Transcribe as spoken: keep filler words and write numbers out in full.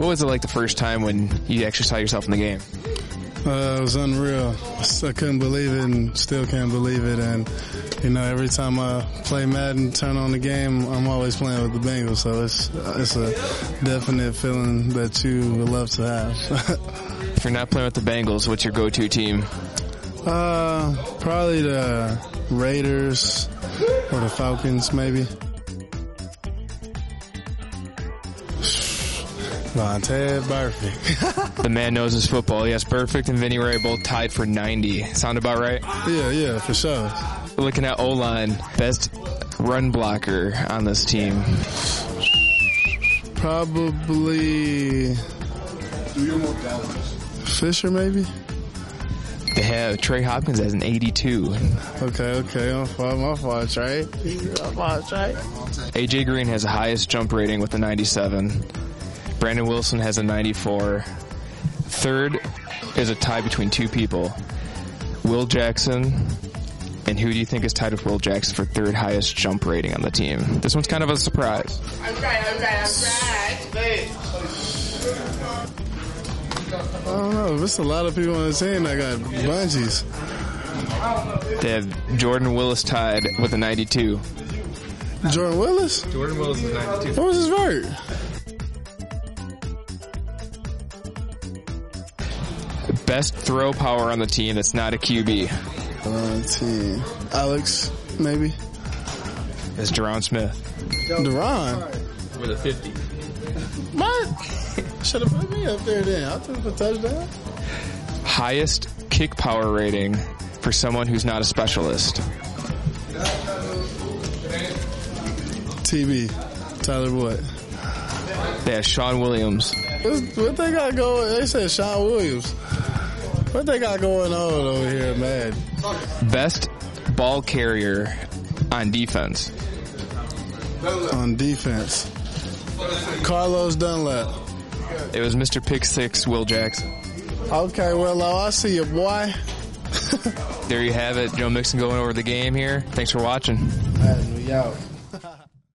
What was it like the first time when you actually saw yourself in the game? Uh, it was unreal. I couldn't believe it and still can't believe it. And, you know, every time I play Madden, turn on the game, I'm always playing with the Bengals. So it's, it's a definite feeling that you would love to have. If you're not playing with the Bengals, what's your go-to team? Uh, probably the Raiders or the Falcons, maybe. Vontae Burfict. The man knows his football. Yes, Burfict and Vinny Ray both tied for ninety. Sound about right? Yeah, yeah, for sure. Looking at O-line, best run blocker on this team. Probably Fisher, maybe? They have Trey Hopkins as an eighty-two. Okay, okay, my fault, my fault, Trey. My fault, Trey. A J Green has the highest jump rating with a ninety-seven. Brandon Wilson has a ninety-four. Third is a tie between two people. Will Jackson. And who do you think is tied with Will Jackson for third highest jump rating on the team? This one's kind of a surprise. All right, all right, all right. I don't know. There's a lot of people on the team that got bungees. They have Jordan Willis tied with a ninety-two. Jordan Willis? Jordan Willis is ninety-two. What was his vert? Best throw power on the team that's not a Q B. On the team. Alex, maybe? It's Deron Smith. Deron? With a fifty. What? Should have put me up there then. I took a touchdown. Highest kick power rating for someone who's not a specialist. T B. Tyler Boyd. They have Sean Williams. What's, what they got going? They said Sean Williams. What they got going on over here, man? Best ball carrier on defense. On defense. Carlos Dunlap. It was Mister Pick Six, Will Jackson. Okay, well, I see you, boy. There you have it. Joe Mixon going over the game here. Thanks for watching. Madden, we out.